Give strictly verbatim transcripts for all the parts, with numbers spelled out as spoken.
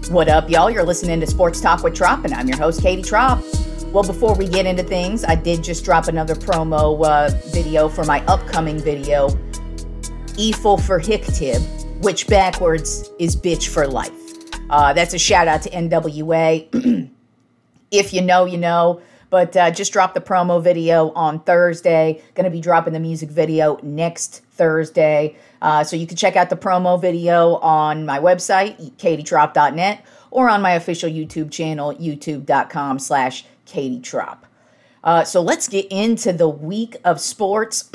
What up, y'all? You're listening to Sports Talk with Trop, and I'm your host, Katie Trop. Well, before we get into things, I did just drop another promo uh, video for my upcoming video, E F L for Hick Tib, which backwards is bitch for life. Uh, that's a shout out to N W A. If you know, you know. But uh, just dropped the promo video on Thursday. Going to be dropping the music video next Thursday. Uh, so you can check out the promo video on my website, katie trop dot net, or on my official YouTube channel, youtube.com slash katietrop. Uh, so let's get into the week of sports.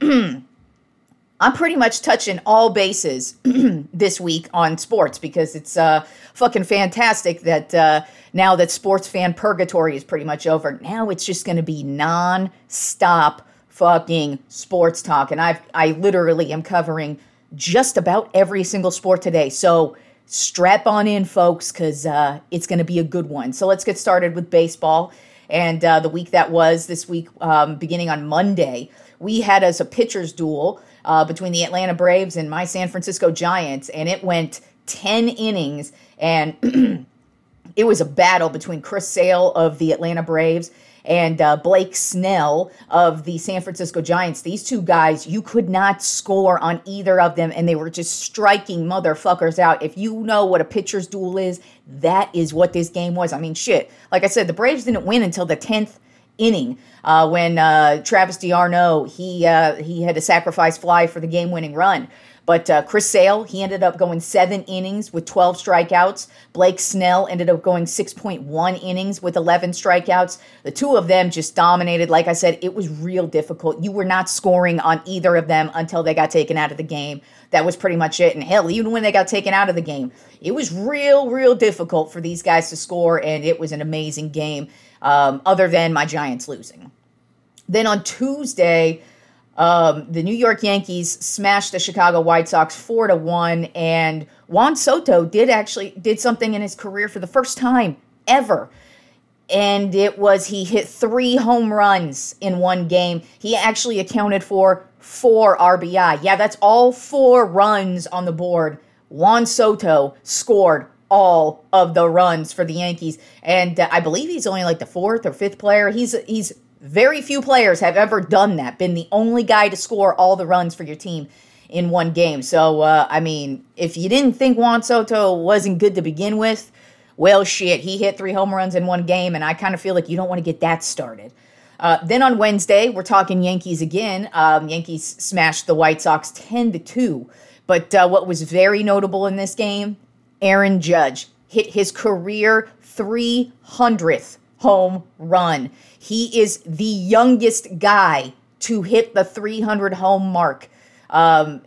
I'm pretty much touching all bases this week on sports because it's uh, fucking fantastic that uh, now that sports fan purgatory is pretty much over, now it's just going to be non-stop fucking sports talk. And I've, I literally am covering just about every single sport today. So strap on in, folks, because uh, it's going to be a good one. So let's get started with baseball. And uh, the week that was this week, um, beginning on Monday, we had as a pitcher's duel Uh, between the Atlanta Braves and my San Francisco Giants, and it went ten innings, and it was a battle between Chris Sale of the Atlanta Braves and uh, Blake Snell of the San Francisco Giants. These two guys, you could not score on either of them, and they were just striking motherfuckers out. If you know what a pitcher's duel is, that is what this game was. I mean, shit. Like I said, the Braves didn't win until the tenth inning uh, when uh, Travis d'Arnaud, he uh, he had a sacrifice fly for the game-winning run. But uh, Chris Sale, he ended up going seven innings with twelve strikeouts. Blake Snell ended up going six point one innings with eleven strikeouts. The two of them just dominated. Like I said, it was real difficult. You were not scoring on either of them until they got taken out of the game. That was pretty much it. And hell, even when they got taken out of the game, it was real, real difficult for these guys to score, and it was an amazing game, um, other than my Giants losing. Then on Tuesday, um, the New York Yankees smashed the Chicago White Sox four to one, and Juan Soto did actually did something in his career for the first time ever. And it was he hit three home runs in one game. He actually accounted for four R B I. Yeah, that's all four runs on the board. Juan Soto scored all of the runs for the Yankees. And uh, I believe he's only like the fourth or fifth player. He's he's very few players have ever done that, been the only guy to score all the runs for your team in one game. So, uh, I mean, if you didn't think Juan Soto wasn't good to begin with, well, shit, he hit three home runs in one game, and I kind of feel like you don't want to get that started. Uh, then on Wednesday, we're talking Yankees again. Um, Yankees smashed the White Sox ten to two. But uh, what was very notable in this game, Aaron Judge hit his career three hundredth home run. He is the youngest guy to hit the three hundred home mark. Um,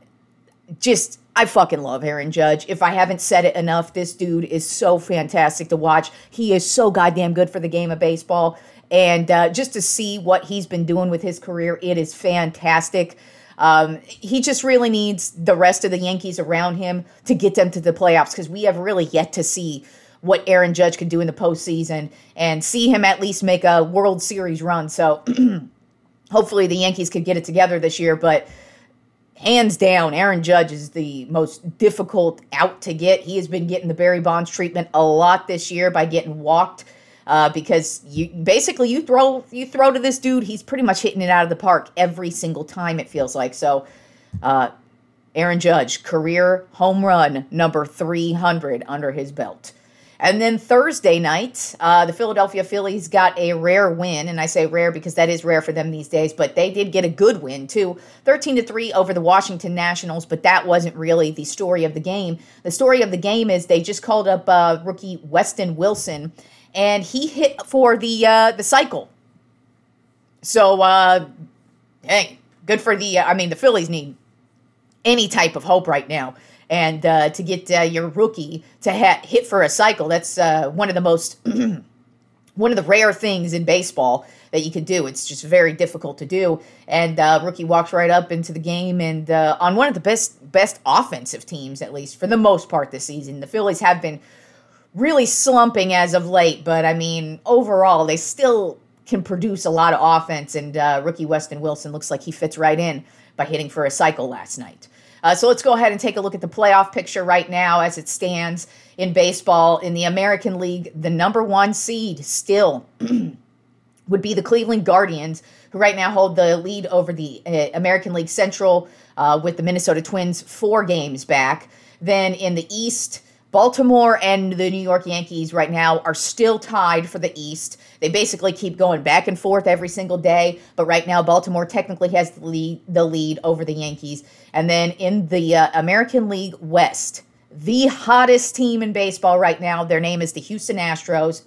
just, I fucking love Aaron Judge. If I haven't said it enough, this dude is so fantastic to watch. He is so goddamn good for the game of baseball. And uh, just to see what he's been doing with his career, it is fantastic. Um, he just really needs the rest of the Yankees around him to get them to the playoffs, because we have really yet to see what Aaron Judge can do in the postseason and see him at least make a World Series run. So hopefully the Yankees could get it together this year. But hands down, Aaron Judge is the most difficult out to get. He has been getting the Barry Bonds treatment a lot this year by getting walked. Uh, because you basically you throw you throw to this dude, he's pretty much hitting it out of the park every single time, it feels like. So, uh, Aaron Judge, career home run number three hundred under his belt. And then Thursday night, uh, the Philadelphia Phillies got a rare win, and I say rare because that is rare for them these days, but they did get a good win too, thirteen to three over the Washington Nationals, but that wasn't really the story of the game. The story of the game is they just called up uh, rookie Weston Wilson, and he hit for the uh, the cycle. So, uh, hey, good for the, uh, I mean, the Phillies need any type of hope right now. And uh, to get uh, your rookie to ha- hit for a cycle, that's uh, one of the most, one of the rare things in baseball that you can do. It's just very difficult to do. And uh, rookie walks right up into the game and uh, on one of the best best offensive teams, at least for the most part this season. The Phillies have been really slumping as of late, but I mean, overall, they still can produce a lot of offense, and uh, rookie Weston Wilson looks like he fits right in by hitting for a cycle last night. Uh, so let's go ahead and take a look at the playoff picture right now as it stands in baseball. In the American League, the number one seed still would be the Cleveland Guardians, who right now hold the lead over the uh, American League Central uh, with the Minnesota Twins four games back. Then in the East, Baltimore and the New York Yankees right now are still tied for the East. They basically keep going back and forth every single day, but right now Baltimore technically has the lead, the lead over the Yankees. And then in the uh, American League West, the hottest team in baseball right now, their name is the Houston Astros.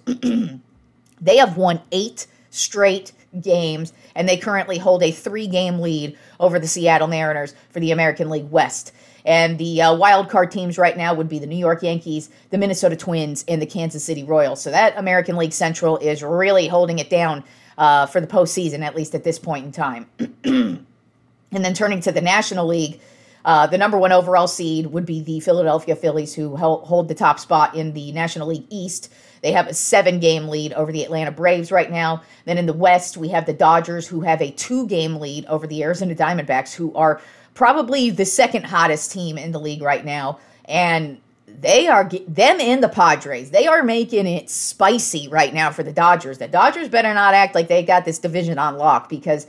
They have won eight straight games, and they currently hold a three-game lead over the Seattle Mariners for the American League West. And the uh, wild card teams right now would be the New York Yankees, the Minnesota Twins, and the Kansas City Royals. So that American League Central is really holding it down uh, for the postseason, at least at this point in time. And then turning to the National League, uh, the number one overall seed would be the Philadelphia Phillies, who hold the top spot in the National League East. They have a seven-game lead over the Atlanta Braves right now. Then in the West, we have the Dodgers, who have a two-game lead over the Arizona Diamondbacks, who are probably the second hottest team in the league right now. And they are, them and the Padres, they are making it spicy right now for the Dodgers. The Dodgers better not act like they got this division on lock, because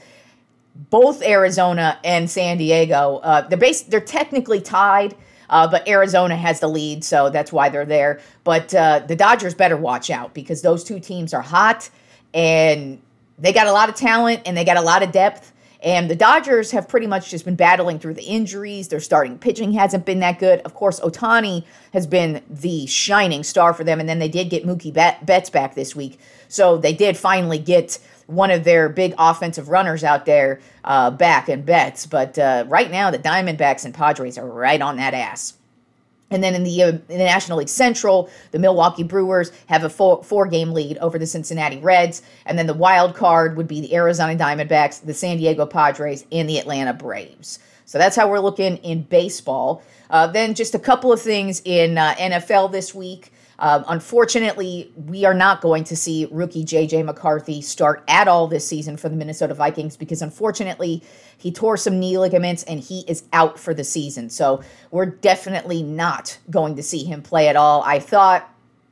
both Arizona and San Diego, uh, they're, base, they're technically tied, uh, but Arizona has the lead, so that's why they're there. But uh, the Dodgers better watch out, because those two teams are hot, and they got a lot of talent, and they got a lot of depth. And the Dodgers have pretty much just been battling through the injuries. Their starting pitching hasn't been that good. Of course, Ohtani has been the shining star for them. And then they did get Mookie Betts back this week. So they did finally get one of their big offensive runners out there uh, back in Betts. But uh, right now, the Diamondbacks and Padres are right on that ass. And then in the, uh, in the National League Central, the Milwaukee Brewers have a four, four-game lead over the Cincinnati Reds. And then the wild card would be the Arizona Diamondbacks, the San Diego Padres, and the Atlanta Braves. So that's how we're looking in baseball. Uh, then just a couple of things in uh, N F L this week. Uh, unfortunately, we are not going to see rookie J J McCarthy start at all this season for the Minnesota Vikings, because unfortunately he tore some knee ligaments and he is out for the season. So we're definitely not going to see him play at all. I thought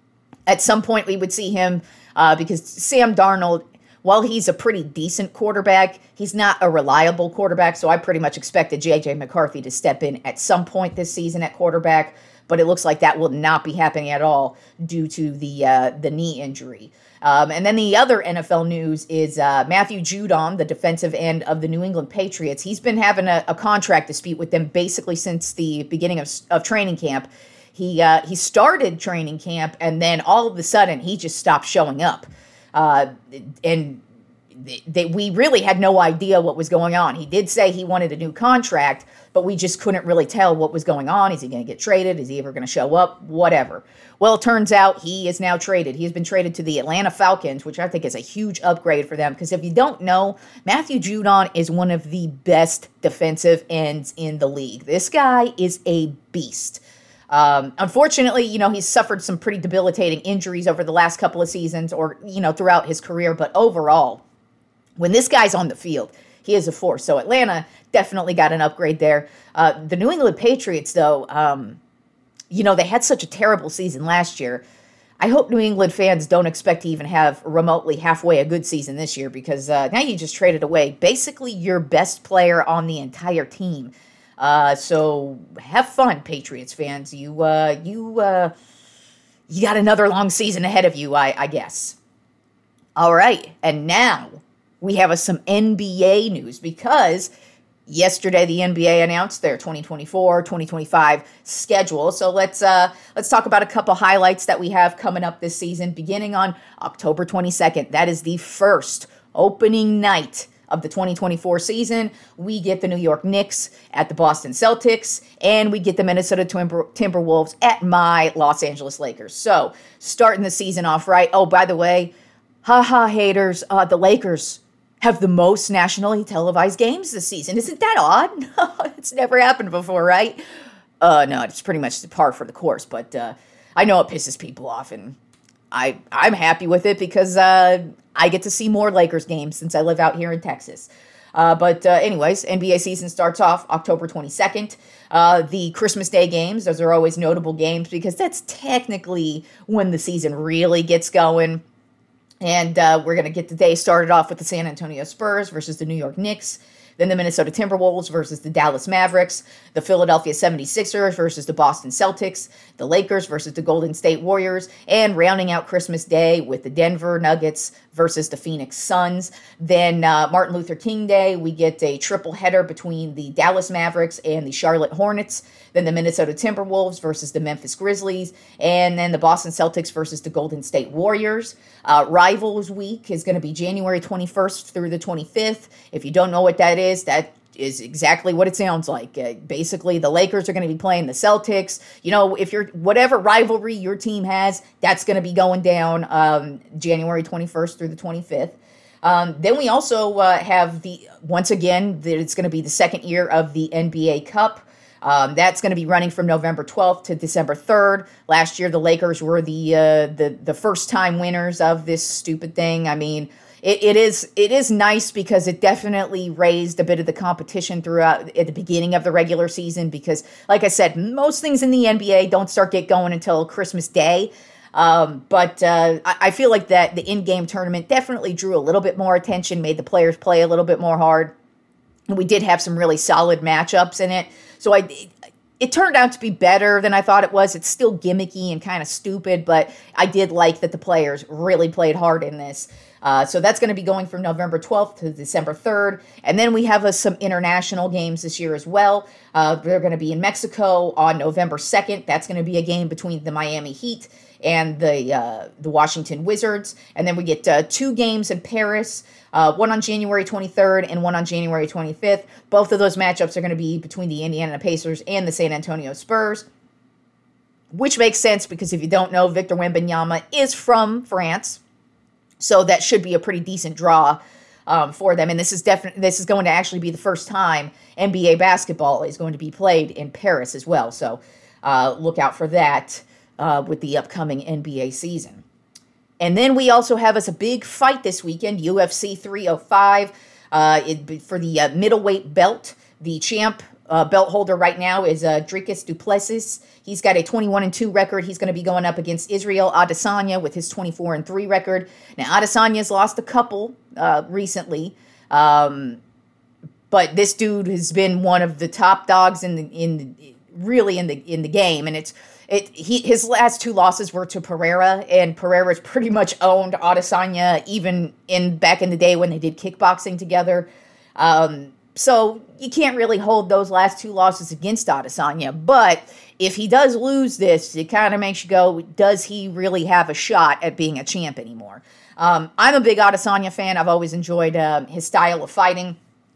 at some point we would see him uh, because Sam Darnold, while he's a pretty decent quarterback, he's not a reliable quarterback. So I pretty much expected J J McCarthy to step in at some point this season at quarterback. But it looks like that will not be happening at all due to the uh, the knee injury. Um, and then the other N F L news is uh, Matthew Judon, the defensive end of the New England Patriots. He's been having a, a contract dispute with them basically since the beginning of, of training camp. He uh, he started training camp, and then all of a sudden he just stopped showing up. Uh, and they, we really had no idea what was going on. He did say he wanted a new contract, but we just couldn't really tell what was going on. Is he going to get traded? Is he ever going to show up? Whatever. Well, it turns out he is now traded. He has been traded to the Atlanta Falcons, which I think is a huge upgrade for them, because if you don't know, Matthew Judon is one of the best defensive ends in the league. This guy is a beast. Um, unfortunately, you know, he's suffered some pretty debilitating injuries over the last couple of seasons, or, you know, throughout his career, but overall, when this guy's on the field, he is a force. So Atlanta definitely got an upgrade there. Uh, the New England Patriots, though, um, you know, they had such a terrible season last year. I hope New England fans don't expect to even have remotely halfway a good season this year, because uh, now you just traded away basically your best player on the entire team. Uh, so have fun, Patriots fans. You uh, you uh, you got another long season ahead of you, I, I guess. All right, and now we have a, some N B A news, because yesterday the N B A announced their twenty twenty-four twenty twenty-five schedule. So let's uh, let's talk about a couple highlights that we have coming up this season, beginning on October twenty-second. That is the first opening night of the twenty twenty-four season. We get the New York Knicks at the Boston Celtics, and we get the Minnesota Timber- Timberwolves at my Los Angeles Lakers. So starting the season off right. Oh, by the way, haha haters, uh, the Lakers have the most nationally televised games this season. Isn't that odd? It's never happened before, right? Uh, no, it's pretty much par for the course, but uh, I know it pisses people off, and I, I'm happy with it, because uh, I get to see more Lakers games since I live out here in Texas. Uh, but uh, anyways, N B A season starts off October twenty-second. Uh, the Christmas Day games, those are always notable games because that's technically when the season really gets going. And uh, we're going to get the day started off with the San Antonio Spurs versus the New York Knicks. Then the Minnesota Timberwolves versus the Dallas Mavericks, the Philadelphia seventy-sixers versus the Boston Celtics, the Lakers versus the Golden State Warriors, and rounding out Christmas Day with the Denver Nuggets versus the Phoenix Suns. Then uh, Martin Luther King Day, we get a triple header between the Dallas Mavericks and the Charlotte Hornets. Then the Minnesota Timberwolves versus the Memphis Grizzlies, and then the Boston Celtics versus the Golden State Warriors. Uh, Rivals Week is going to be January twenty-first through the twenty-fifth. If you don't know what that is, that is exactly what it sounds like. Uh, basically, the Lakers are going to be playing the Celtics. You know, if you're whatever rivalry your team has, that's going to be going down um, January twenty-first through the twenty-fifth. Um, then we also uh, have the once again that it's going to be the second year of the N B A Cup. Um, that's going to be running from November twelfth to December third. Last year, the Lakers were the uh, the the first time winners of this stupid thing. I mean, it, it is it is nice because it definitely raised a bit of the competition throughout at the beginning of the regular season. Because, like I said, most things in the N B A don't start get going until Christmas Day. Um, but uh, I, I feel like that the in-game tournament definitely drew a little bit more attention, made the players play a little bit more hard. And we did have some really solid matchups in it. So I, it, it turned out to be better than I thought it was. It's still gimmicky and kind of stupid, but I did like that the players really played hard in this. Uh, so that's going to be going from November twelfth to December third. And then we have uh, some international games this year as well. Uh, they're going to be in Mexico on November second. That's going to be a game between the Miami Heat and the uh, the Washington Wizards. And then we get uh, two games in Paris, uh, one on January twenty-third and one on January twenty-fifth. Both of those matchups are going to be between the Indiana Pacers and the San Antonio Spurs, which makes sense because if you don't know, Victor Wembanyama is from France. So that should be a pretty decent draw um, for them. And this is definitely this is going to actually be the first time N B A basketball is going to be played in Paris as well. So uh, look out for that uh, with the upcoming N B A season. And then we also have us a big fight this weekend, U F C three oh five uh, it, for the uh, middleweight belt. The champ uh, belt holder right now is uh, Dricus du Plessis. He's got a twenty-one and two record. He's going to be going up against Israel Adesanya with his twenty-four and three record. Now, Adesanya's lost a couple uh, recently, um, but this dude has been one of the top dogs in the in the, really in the in the game. And it's it he his last two losses were to Pereira, and Pereira's pretty much owned Adesanya even in back in the day when they did kickboxing together. Um, so you can't really hold those last two losses against Adesanya, but if he does lose this, it kind of makes you go, does he really have a shot at being a champ anymore? Um, I'm a big Adesanya fan. I've always enjoyed uh, his style of fighting.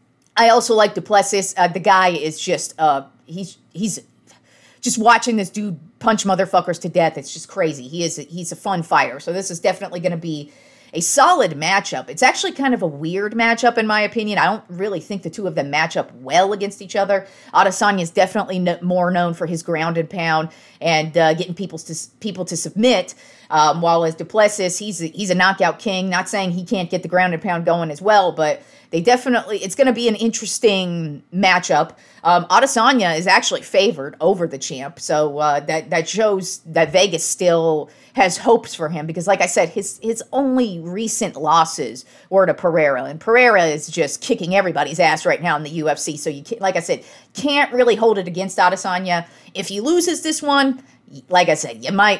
I also like du Plessis. Uh, the guy is just, uh, he's he's just watching this dude punch motherfuckers to death. It's just crazy. He is a, he's a fun fighter. So this is definitely going to be a solid matchup. It's actually kind of a weird matchup in my opinion. I don't really think the two of them match up well against each other. Adesanya is definitely no, more known for his ground and pound and uh, getting people to people to submit. Um, while as du Plessis, he's a, he's a knockout king. Not saying he can't get the ground and pound going as well, but they definitely, it's going to be an interesting matchup. Um, Adesanya is actually favored over the champ, so uh, that that shows that Vegas still has hopes for him because, like I said, his his only recent losses were to Pereira, and Pereira is just kicking everybody's ass right now in the U F C. So you, can, like I said, can't really hold it against Adesanya. If he loses this one, like I said, you might.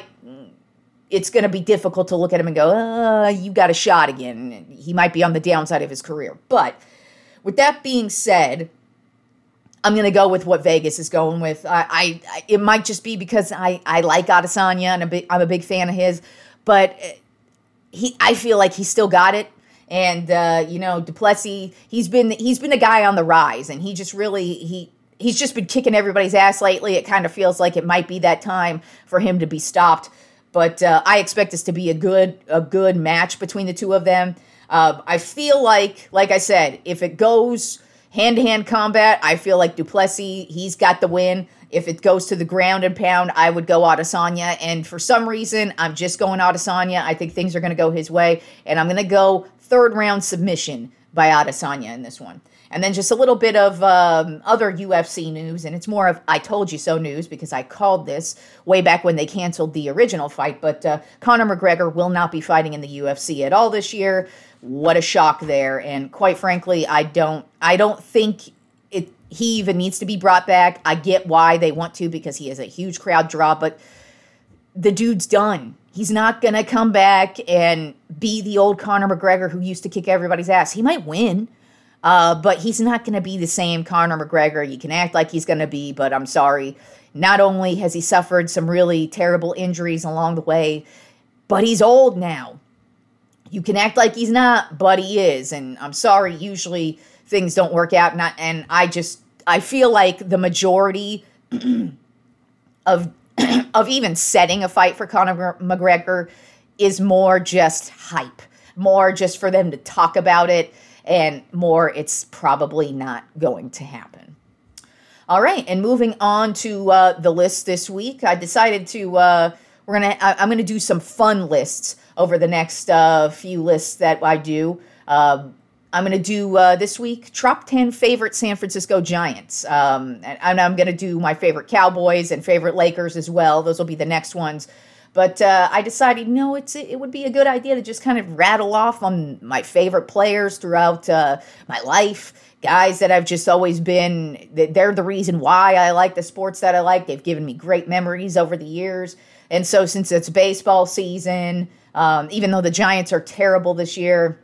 It's going to be difficult to look at him and go, uh, you got a shot again. He might be on the downside of his career. But with that being said, I'm going to go with what Vegas is going with. I, I, I it might just be because I, I like Adesanya and a big, I'm a big fan of his, but he I feel like he's still got it. And uh, you know, du Plessis, he's been he's been a guy on the rise, and he just really he. He's just been kicking everybody's ass lately. It kind of feels like it might be that time for him to be stopped. But uh, I expect this to be a good a good match between the two of them. Uh, I feel like, like I said, if it goes hand-to-hand combat, I feel like du Plessis, he's got the win. If it goes to the ground and pound, I would go Adesanya. And for some reason, I'm just going Adesanya. I think things are going to go his way. And I'm going to go third round submission by Adesanya in this one. And then just a little bit of um, other U F C news, and it's more of I told you so news because I called this way back when they canceled the original fight. But uh, Conor McGregor will not be fighting in the U F C at all this year. What a shock there! And quite frankly, I don't, I don't think it. He even needs to be brought back. I get why they want to because he is a huge crowd draw, but the dude's done. He's not gonna come back and be the old Conor McGregor who used to kick everybody's ass. He might win. Uh, but he's not going to be the same Conor McGregor. You can act like he's going to be, but I'm sorry. Not only has he suffered some really terrible injuries along the way, but he's old now. You can act like he's not, but he is. And I'm sorry, usually things don't work out. Not, and I just, I feel like the majority of, of even setting a fight for Conor McGregor is more just hype, more just for them to talk about it. And more, it's probably not going to happen. All right, and moving on to uh, the list this week, I decided to uh, we're gonna I, I'm gonna do some fun lists over the next uh, few lists that I do. Uh, I'm gonna do uh, this week top ten favorite San Francisco Giants, um, and, and I'm gonna do my favorite Cowboys and favorite Lakers as well. Those will be the next ones. But uh, I decided, no, it's it would be a good idea to just kind of rattle off on my favorite players throughout uh, my life, guys that I've just always been, they're the reason why I like the sports that I like. They've given me great memories over the years. And so since it's baseball season, um, even though the Giants are terrible this year,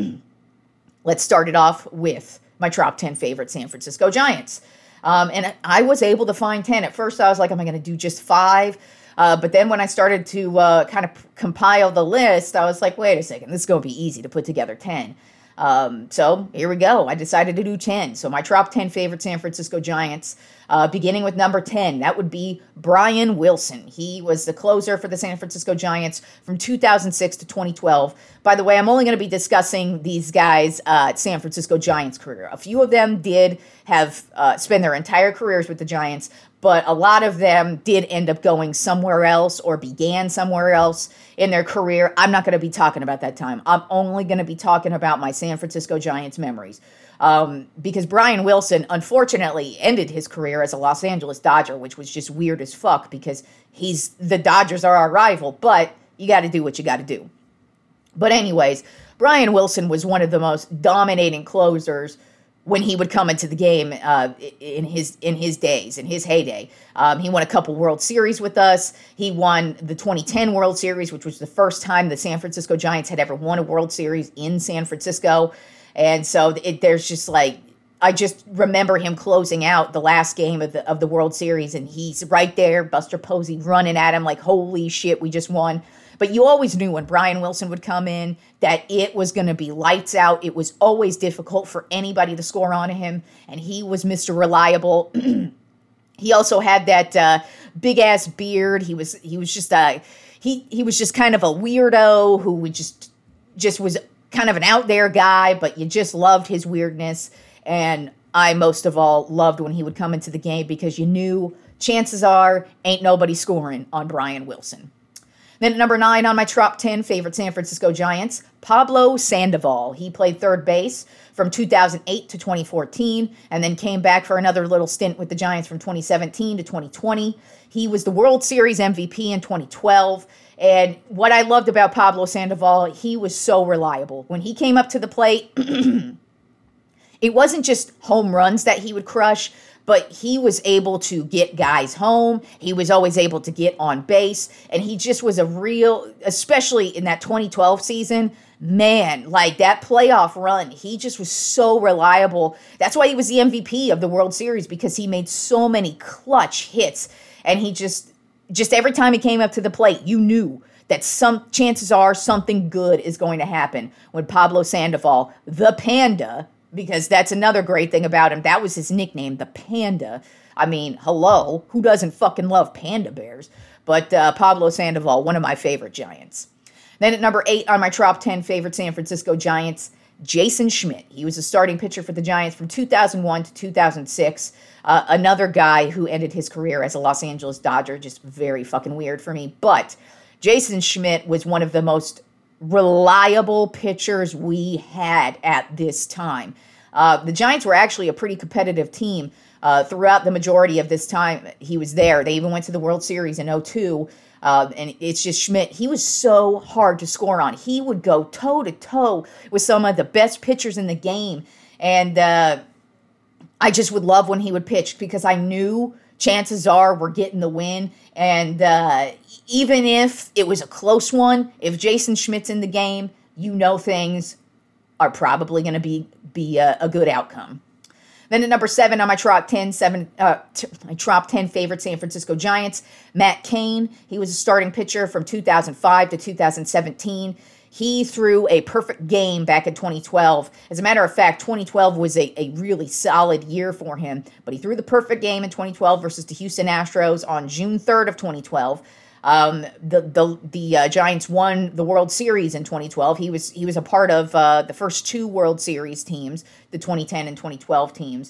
let's start it off with my top ten favorite San Francisco Giants. Um, and I was able to find ten. At first I was like, am I going to do just five? Uh, but then when I started to uh, kind of p- compile the list, I was like, wait a second, this is going to be easy to put together ten. Um, so here we go. I decided to do ten. So my top ten favorite San Francisco Giants, uh, beginning with number ten, that would be Brian Wilson. He was the closer for the San Francisco Giants from two thousand six to twenty twelve. By the way, I'm only going to be discussing these guys' uh, San Francisco Giants career. A few of them did have uh, spend their entire careers with the Giants, but a lot of them did end up going somewhere else or began somewhere else in their career. I'm not going to be talking about that time. I'm only going to be talking about my San Francisco Giants memories. Um, because Brian Wilson, unfortunately, ended his career as a Los Angeles Dodger, which was just weird as fuck because he's the Dodgers are our rival, but you got to do what you got to do. But anyways, Brian Wilson was one of the most dominating closers when he would come into the game uh, in his in his days, in his heyday. Um, he won a couple World Series with us. He won the twenty ten World Series, which was the first time the San Francisco Giants had ever won a World Series in San Francisco. And so it, there's just like, I just remember him closing out the last game of the of the World Series, and he's right there, Buster Posey running at him like, holy shit, we just won. But you always knew when Brian Wilson would come in that it was going to be lights out. It was always difficult for anybody to score on him, and he was Mister Reliable. He also had that uh, big ass beard. He was he was just a he he was just kind of a weirdo who would just just was kind of an out there guy, but you just loved his weirdness. And I most of all loved when he would come into the game because you knew chances are ain't nobody scoring on Brian Wilson. Then at number nine on my top ten favorite San Francisco Giants, Pablo Sandoval. He played third base from two thousand eight to twenty fourteen and then came back for another little stint with the Giants from twenty seventeen to twenty twenty. He was the World Series M V P in twenty twelve. And what I loved about Pablo Sandoval, he was so reliable. When he came up to the plate, it wasn't just home runs that he would crush, but he was able to get guys home. He was always able to get on base. And he just was a real, especially in that twenty twelve season, man, like that playoff run, he just was so reliable. That's why he was the M V P of the World Series, because he made so many clutch hits. And he just, just every time he came up to the plate, you knew that some chances are something good is going to happen when Pablo Sandoval, the Panda, because that's another great thing about him. That was his nickname, the Panda. I mean, hello, who doesn't fucking love panda bears? But uh, Pablo Sandoval, one of my favorite Giants. Then at number eight on my top ten favorite San Francisco Giants, Jason Schmidt. He was a starting pitcher for the Giants from two thousand one to two thousand six. Uh, another guy who ended his career as a Los Angeles Dodger. Just very fucking weird for me. But Jason Schmidt was one of the most reliable pitchers we had at this time. Uh, the Giants were actually a pretty competitive team uh, throughout the majority of this time he was there. They even went to the World Series in oh two. Uh, and it's just Schmidt. He was so hard to score on. He would go toe-to-toe with some of the best pitchers in the game. And uh, I just would love when he would pitch because I knew chances are we're getting the win. And uh, even if it was a close one, if Jason Schmidt's in the game, you know things are probably going to be, be a, a good outcome. Then at number seven on my top ten, seven, uh, t- my top ten favorite San Francisco Giants, Matt Cain. He was a starting pitcher from two thousand five to two thousand seventeen. He threw a perfect game back in twenty twelve. As a matter of fact, twenty twelve was a, a really solid year for him, but he threw the perfect game in twenty twelve versus the Houston Astros on June third of twenty twelve. Um, the the the uh, Giants won the World Series in twenty twelve. He was he was a part of uh, the first two World Series teams, the twenty ten and twenty twelve teams,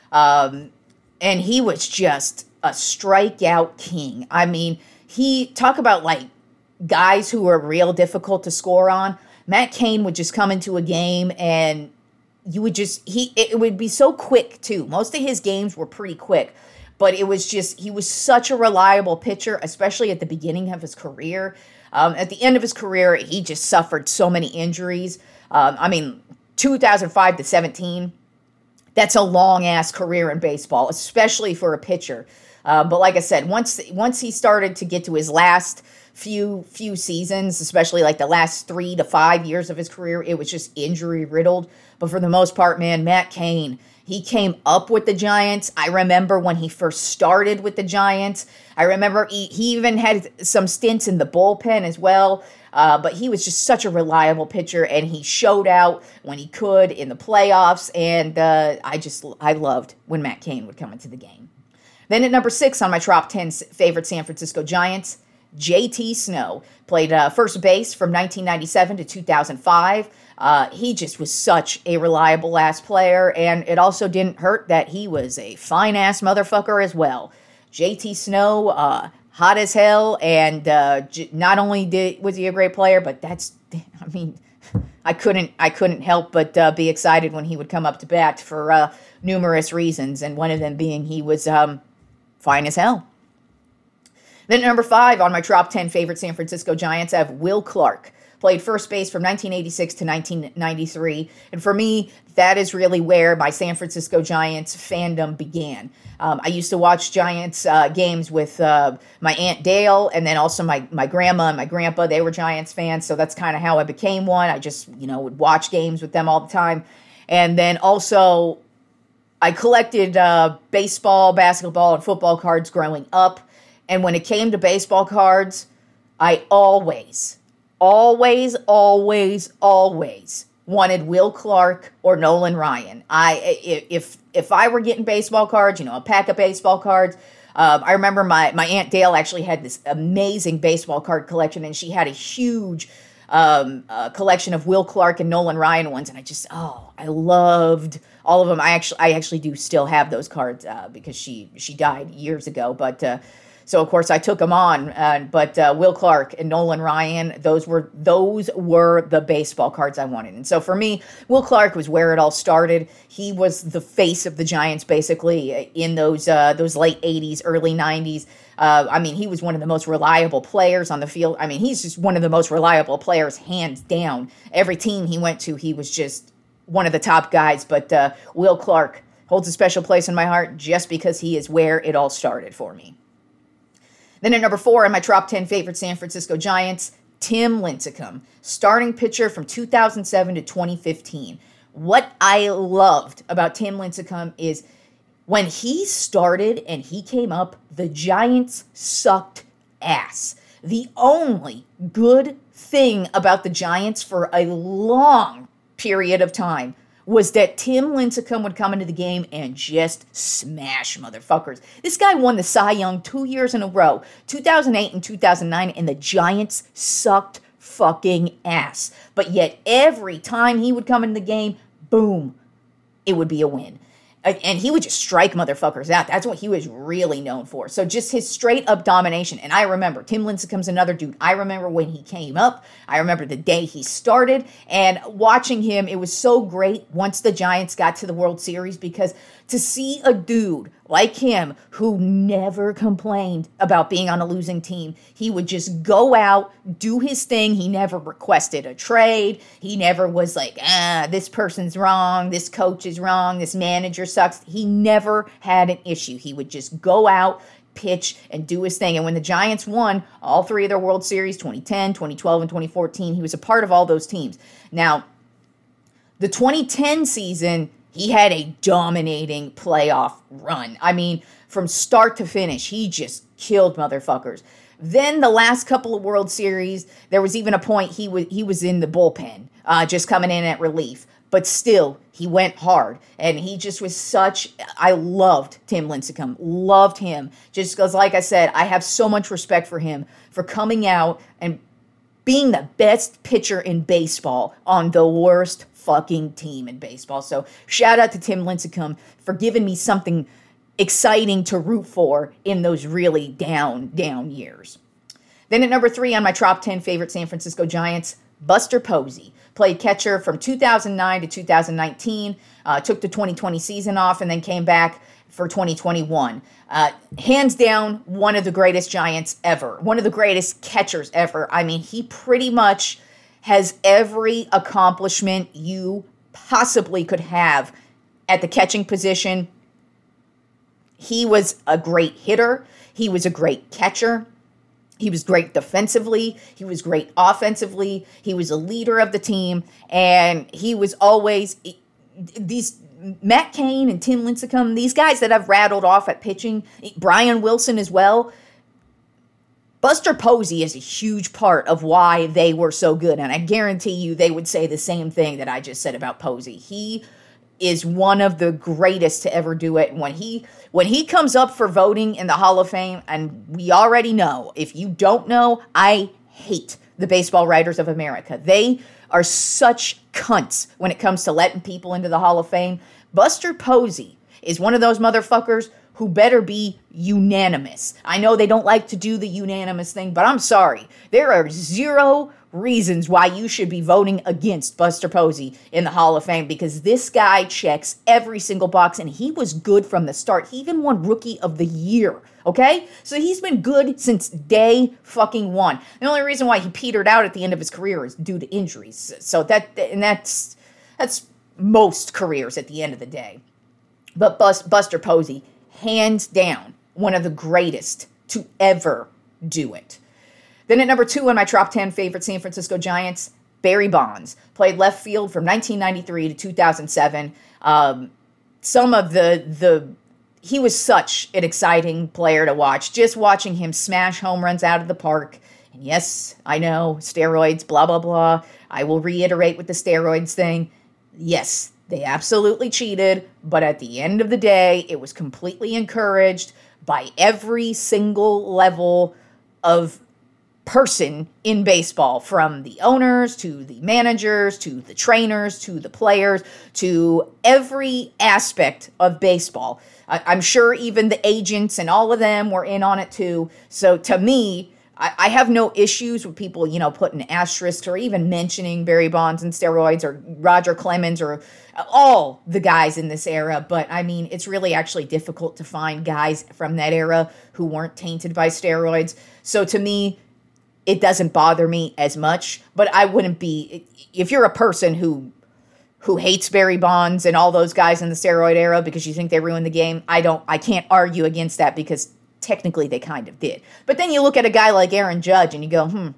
um, and he was just a strikeout king. I mean, he talk about like guys who are real difficult to score on. Matt Cain would just come into a game and you would just he it would be so quick too. Most of his games were pretty quick. But it was just, he was such a reliable pitcher, especially at the beginning of his career. Um, at the end of his career, he just suffered so many injuries. Um, I mean, two thousand five to seventeen, that's a long-ass career in baseball, especially for a pitcher. Uh, but like I said, once once he started to get to his last few few seasons, especially like the last three to five years of his career, it was just injury-riddled. But for the most part, man, Matt Cain, he came up with the Giants. I remember when he first started with the Giants. I remember he, he even had some stints in the bullpen as well. Uh, but he was just such a reliable pitcher, and he showed out when he could in the playoffs. And uh, I just, I loved when Matt Cain would come into the game. Then at number six on my top ten favorite San Francisco Giants, J T Snow. Played uh, first base from nineteen ninety-seven to two thousand five. Uh, he just was such a reliable ass player, and it also didn't hurt that he was a fine ass motherfucker as well. J T Snow, uh, hot as hell, and uh, j- not only did was he a great player, but that's, I mean, I couldn't I couldn't help but uh, be excited when he would come up to bat for uh, numerous reasons, and one of them being he was um, fine as hell. Then at number five on my top ten favorite San Francisco Giants, I have Will Clark. Played first base from nineteen eighty-six to nineteen ninety-three. And for me, that is really where my San Francisco Giants fandom began. Um, I used to watch Giants uh, games with uh, my Aunt Dale, and then also my, my grandma and my grandpa. They were Giants fans, so that's kind of how I became one. I just, you know, would watch games with them all the time. And then also, I collected uh, baseball, basketball, and football cards growing up. And when it came to baseball cards, I always... Always, always, always wanted Will Clark or Nolan Ryan. I if if I were getting baseball cards, you know, a pack of baseball cards. Um, I remember my my Aunt Dale actually had this amazing baseball card collection, and she had a huge um, uh, collection of Will Clark and Nolan Ryan ones. And I just oh, I loved all of them. I actually I actually do still have those cards uh, because she she died years ago, but. Uh, So, of course, I took them on, uh, but uh, Will Clark and Nolan Ryan, those were those were the baseball cards I wanted. And so for me, Will Clark was where it all started. He was the face of the Giants, basically, in those uh, those late eighties, early nineties. Uh, I mean, he was one of the most reliable players on the field. I mean, he's just one of the most reliable players, hands down. Every team he went to, he was just one of the top guys. But uh, Will Clark holds a special place in my heart just because he is where it all started for me. Then at number four, in my top ten favorite San Francisco Giants, Tim Lincecum, starting pitcher from two thousand seven to twenty fifteen. What I loved about Tim Lincecum is when he started and he came up, the Giants sucked ass. The only good thing about the Giants for a long period of time was that Tim Lincecum would come into the game and just smash motherfuckers. This guy won the Cy Young two years in a row, two thousand eight and two thousand nine, and the Giants sucked fucking ass. But yet every time he would come into the game, boom, it would be a win. And he would just strike motherfuckers out. That's what he was really known for. So just his straight up domination. And I remember Tim Lincecum's another dude. I remember when he came up. I remember the day he started. And watching him, it was so great once the Giants got to the World Series, because to see a dude like him who never complained about being on a losing team, he would just go out, do his thing. He never requested a trade. He never was like, ah, this person's wrong, this coach is wrong, this manager sucks. He never had an issue. He would just go out, pitch, and do his thing. And when the Giants won all three of their World Series, twenty ten, twenty twelve, and twenty fourteen, he was a part of all those teams. Now, the twenty ten season, he had a dominating playoff run. I mean, from start to finish, he just killed motherfuckers. Then the last couple of World Series, there was even a point he was he was in the bullpen, uh, just coming in at relief. But still, he went hard. And he just was such... I loved Tim Lincecum. Loved him. Just because, like I said, I have so much respect for him for coming out and being the best pitcher in baseball on the worst fucking team in baseball. So shout out to Tim Lincecum for giving me something exciting to root for in those really down, down years. Then at number three on my top ten favorite San Francisco Giants, Buster Posey. Played catcher from two thousand nine to two thousand nineteen, uh, took the twenty twenty season off, and then came back for twenty twenty-one. Uh, hands down, one of the greatest Giants ever. One of the greatest catchers ever. I mean, he pretty much has every accomplishment you possibly could have at the catching position. He was a great hitter. He was a great catcher. He was great defensively. He was great offensively. He was a leader of the team. And he was always... These Matt Cain and Tim Lincecum, these guys that I've rattled off at pitching, Brian Wilson as well, Buster Posey is a huge part of why they were so good. And I guarantee you they would say the same thing that I just said about Posey. He is one of the greatest to ever do it. When he when he comes up for voting in the Hall of Fame, and we already know, if you don't know, I hate the Baseball Writers of America. They are such cunts when it comes to letting people into the Hall of Fame. Buster Posey is one of those motherfuckers who better be unanimous. I know they don't like to do the unanimous thing, but I'm sorry. There are zero reasons why you should be voting against Buster Posey in the Hall of Fame, because this guy checks every single box, and he was good from the start. He even won Rookie of the Year, okay? So he's been good since day fucking one. The only reason why he petered out at the end of his career is due to injuries. So that, and that's, that's most careers at the end of the day. But Bus, Buster Posey, hands down, one of the greatest to ever do it. Then at number two on my top ten favorite San Francisco Giants, Barry Bonds. Played left field from nineteen ninety-three to two thousand seven. Um, some of the, the, he was such an exciting player to watch. Just watching him smash home runs out of the park. And yes, I know, steroids, blah, blah, blah. I will reiterate with the steroids thing. Yes, they absolutely cheated, but at the end of the day, it was completely encouraged by every single level of person in baseball, from the owners to the managers to the trainers to the players to every aspect of baseball. I- I'm sure even the agents and all of them were in on it too. So to me, I, I have no issues with people, you know, putting asterisks or even mentioning Barry Bonds and steroids or Roger Clemens or all the guys in this era. But I mean, it's really actually difficult to find guys from that era who weren't tainted by steroids. So to me, it doesn't bother me as much, but I wouldn't be, if you're a person who who hates Barry Bonds and all those guys in the steroid era because you think they ruined the game, I don't, I can't argue against that, because technically they kind of did. But then you look at a guy like Aaron Judge and you go, hmm,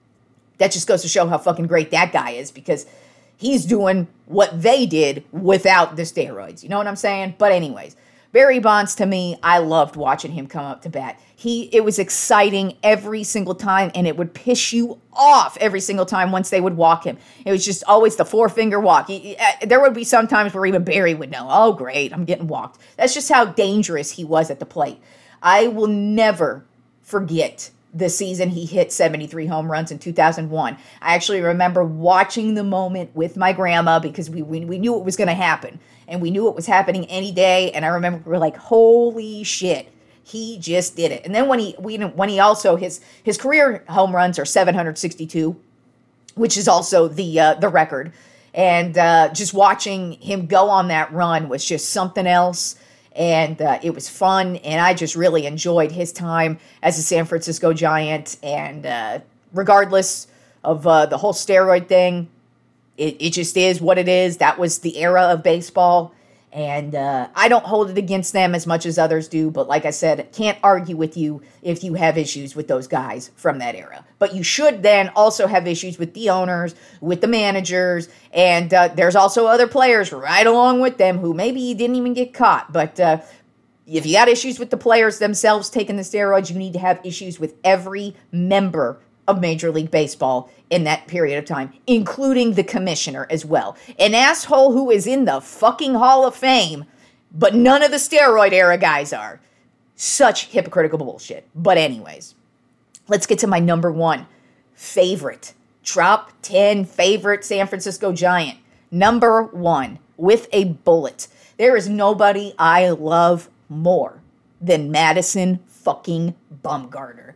that just goes to show how fucking great that guy is, because he's doing what they did without the steroids. You know what I'm saying? But anyways, Barry Bonds, to me, I loved watching him come up to bat. He, it was exciting every single time, and it would piss you off every single time once they would walk him. It was just always the four-finger walk. He, he, uh, there would be some times where even Barry would know, oh, great, I'm getting walked. That's just how dangerous he was at the plate. I will never forget the season he hit seventy-three home runs in two thousand one. I actually remember watching the moment with my grandma because we we, we knew it was going to happen. And we knew it was happening any day. And I remember we were like, holy shit, he just did it. And then when he we, when he also, his his career home runs are seven hundred sixty-two, which is also the uh, the record. And uh, just watching him go on that run was just something else. And uh, it was fun, and I just really enjoyed his time as a San Francisco Giant. And uh, regardless of uh, the whole steroid thing, it, it just is what it is. That was the era of baseball, and uh, I don't hold it against them as much as others do. But like I said, can't argue with you if you have issues with those guys from that era. But you should then also have issues with the owners, with the managers, and uh, there's also other players right along with them who maybe didn't even get caught. But uh, if you got issues with the players themselves taking the steroids, you need to have issues with every member of Major League Baseball in that period of time, including the commissioner as well. An asshole who is in the fucking Hall of Fame, but none of the steroid era guys are. Such hypocritical bullshit. But anyways, let's get to my number one favorite. Top ten favorite San Francisco Giant. Number one, with a bullet. There is nobody I love more than Madison fucking Bumgarner.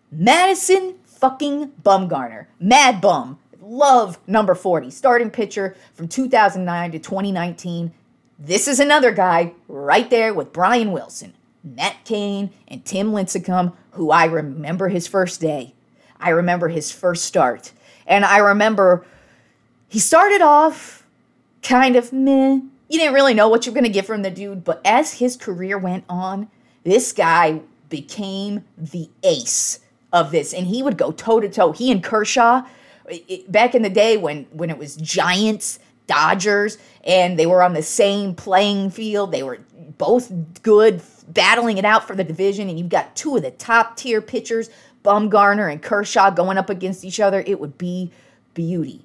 Madison fucking Bumgarner. Mad Bum. Love number forty. Starting pitcher from two thousand nine to twenty nineteen. This is another guy right there with Brian Wilson, Matt Cain, and Tim Lincecum, who I remember his first day. I remember his first start. And I remember he started off kind of meh. You didn't really know what you were going to get from the dude. But as his career went on, this guy became the ace of this. And he would go toe-to-toe. He and Kershaw, it, back in the day when, when it was Giants, Dodgers, and they were on the same playing field. They were both good, battling it out for the division. And you've got two of the top-tier pitchers, Bumgarner and Kershaw, going up against each other. It would be beauty.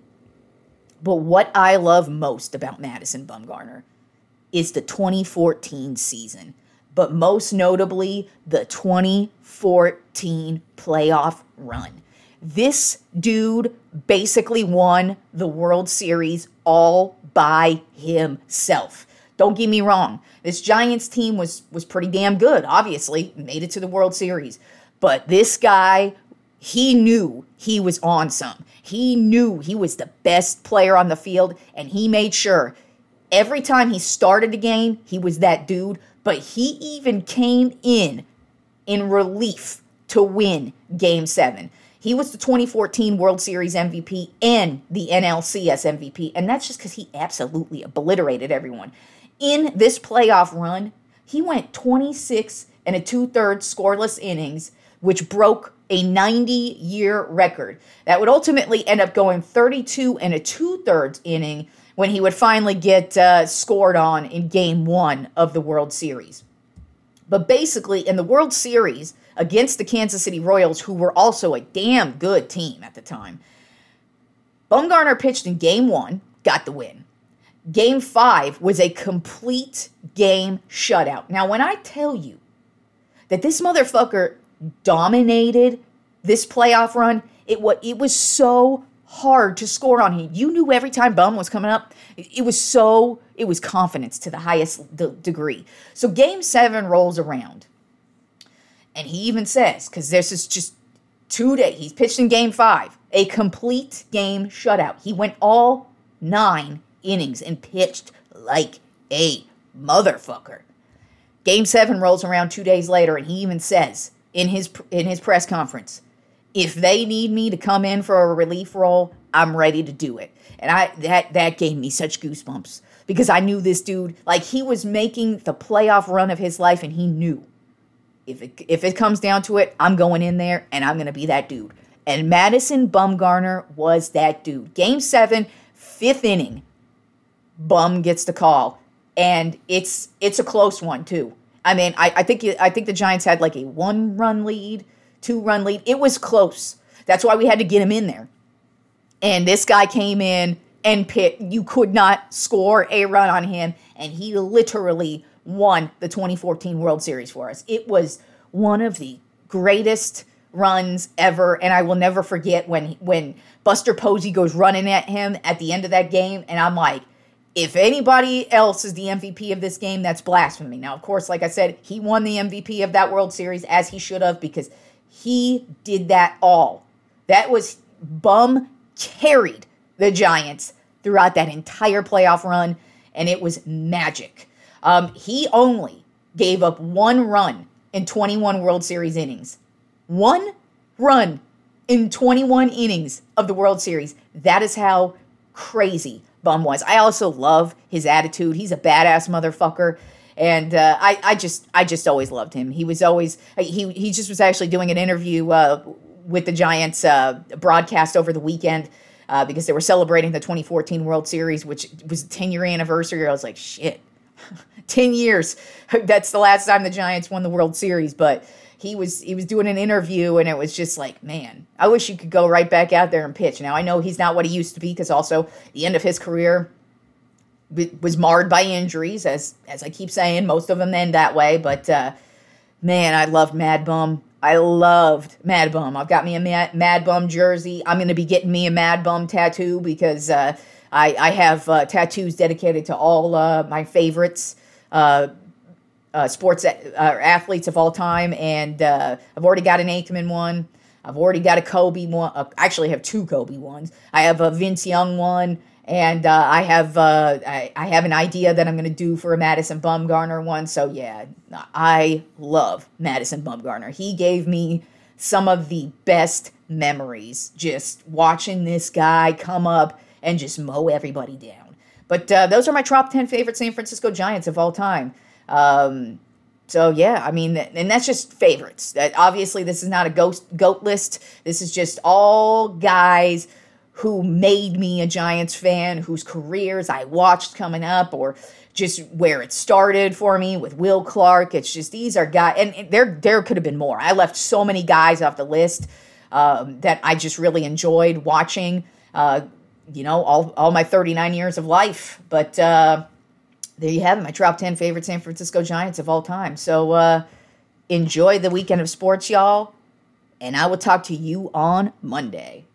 But what I love most about Madison Bumgarner is the twenty fourteen season, but most notably the twenty fourteen playoff run. This dude basically won the World Series all by himself. Don't get me wrong. This Giants team was, was pretty damn good, obviously, made it to the World Series. But this guy, he knew he was on some. He knew he was the best player on the field, and he made sure every time he started a game, he was that dude. But he even came in in relief to win Game seven. He was the twenty fourteen World Series M V P and the N L C S M V P, and that's just because he absolutely obliterated everyone. In this playoff run, he went twenty-six and a two-thirds scoreless innings, which broke a ninety-year record. That would ultimately end up going thirty-two and a two-thirds inning when he would finally get uh, scored on in Game one of the World Series. But basically, in the World Series against the Kansas City Royals, who were also a damn good team at the time, Bumgarner pitched in Game one, got the win. Game five was a complete game shutout. Now, when I tell you that this motherfucker dominated this playoff run, it was, it was so hard to score on him. You knew every time Bum was coming up, it, it was so, it was confidence to the highest d- degree. So Game seven rolls around, and he even says, because this is just two days, he's pitched in Game five, a complete game shutout. He went all nine innings and pitched like a motherfucker. Game seven rolls around two days later, and he even says in his in his press conference, if they need me to come in for a relief role, I'm ready to do it. And I that that gave me such goosebumps because I knew this dude, like he was making the playoff run of his life, and he knew if it if it comes down to it, I'm going in there and I'm going to be that dude. And Madison Bumgarner was that dude. Game seven, fifth inning, Bum gets the call. And it's it's a close one too. I mean, I, I think I think the Giants had like a one-run lead, two-run lead. It was close. That's why we had to get him in there. And this guy came in and pit. You could not score a run on him, and he literally won the twenty fourteen World Series for us. It was one of the greatest runs ever. And I will never forget when when Buster Posey goes running at him at the end of that game. And I'm like, if anybody else is the M V P of this game, that's blasphemy. Now, of course, like I said, he won the M V P of that World Series, as he should have, because he did that all. That was Bum carried the Giants throughout that entire playoff run, and it was magic. Um, he only gave up one run in twenty-one World Series innings. One run in twenty-one innings of the World Series. That is how crazy Bum was. I also love his attitude. He's a badass motherfucker. And uh, I, I just I just always loved him. He was always, he he just was actually doing an interview uh, with the Giants uh, broadcast over the weekend uh, because they were celebrating the twenty fourteen World Series, which was a ten-year anniversary. I was like, shit, ten years. That's the last time the Giants won the World Series. But he was he was doing an interview, and it was just like, man, I wish you could go right back out there and pitch. Now, I know he's not what he used to be, because also the end of his career was marred by injuries, as as I keep saying. Most of them end that way. But, uh, man, I loved Mad Bum. I loved Mad Bum. I've got me a Mad, Mad Bum jersey. I'm going to be getting me a Mad Bum tattoo, because uh, I, I have uh, tattoos dedicated to all uh, my favorites, uh, uh, sports uh, athletes of all time. And uh, I've already got an Aikman one. I've already got a Kobe one. Uh, actually, I have two Kobe ones. I have a Vince Young one. And uh, I have uh, I, I have an idea that I'm going to do for a Madison Bumgarner one. So, yeah, I love Madison Bumgarner. He gave me some of the best memories, just watching this guy come up and just mow everybody down. But uh, those are my top ten favorite San Francisco Giants of all time. Um, so, yeah, I mean, and that's just favorites. That obviously, this is not a ghost, GOAT list. This is just all guys who made me a Giants fan, whose careers I watched coming up, or just where it started for me with Will Clark. It's just, these are guys, and there there could have been more. I left so many guys off the list um, that I just really enjoyed watching, uh, you know, all, all my thirty-nine years of life. But uh, there you have it, my top ten favorite San Francisco Giants of all time. So uh, enjoy the weekend of sports, y'all, and I will talk to you on Monday.